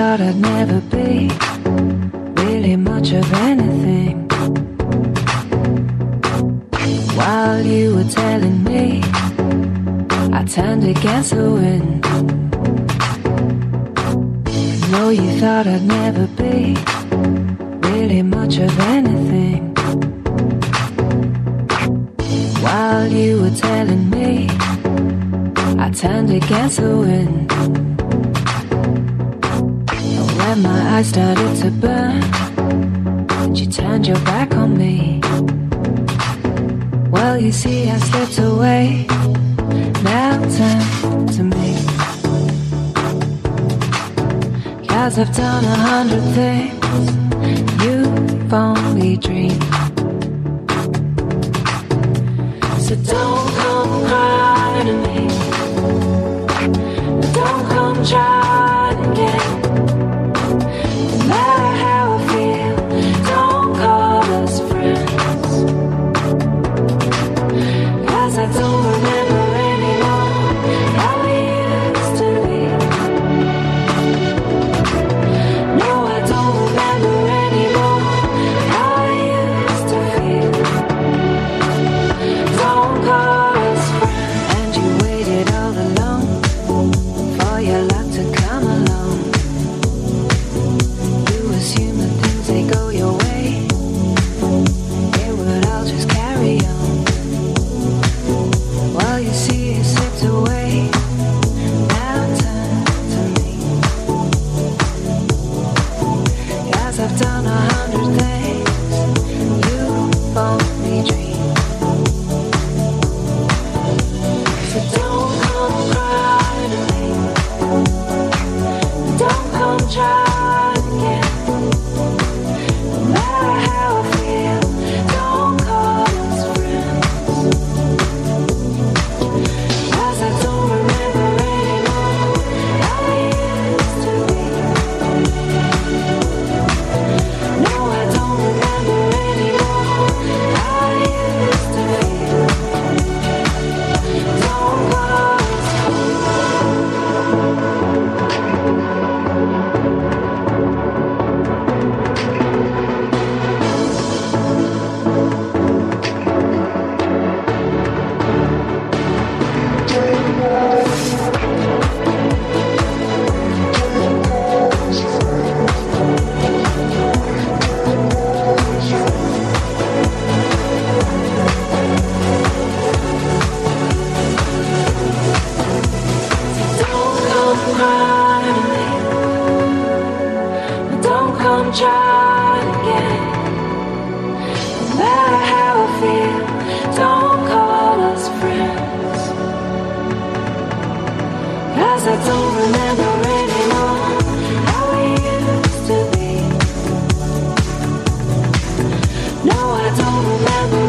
thought I'd never be really much of anything. While you were telling me I turned against the wind. No, you thought I'd never be really much of anything. While you were telling me I turned against the wind. And when my eyes started to burn and you turned your back on me, well, you see, I slipped away. Now turn to me, 'cause I've done 100 things you've only dreamed. So don't come crying to me, don't come trying again. No matter how I feel, don't call us friends, 'cause I don't remember anymore how we used to be. No, I don't remember anymore how I used to feel. Don't call us friends. And you waited all alone for your luck to come along. You assume that things, they go your way, it would all just carry on. Well, you see, it slipped away. Now turn to me, 'cause I've done 100 things you've only dreamed. So don't come crying to me, don't come trying again. No matter how I feel, don't call us friends, 'cause I don't remember anymore how we used to be. No, I don't remember anymore how I used to feel. Don't call us crying to me, don't come trying again. No matter how I feel, don't call us friends, 'cause I don't remember anymore how we used to be. No, I don't remember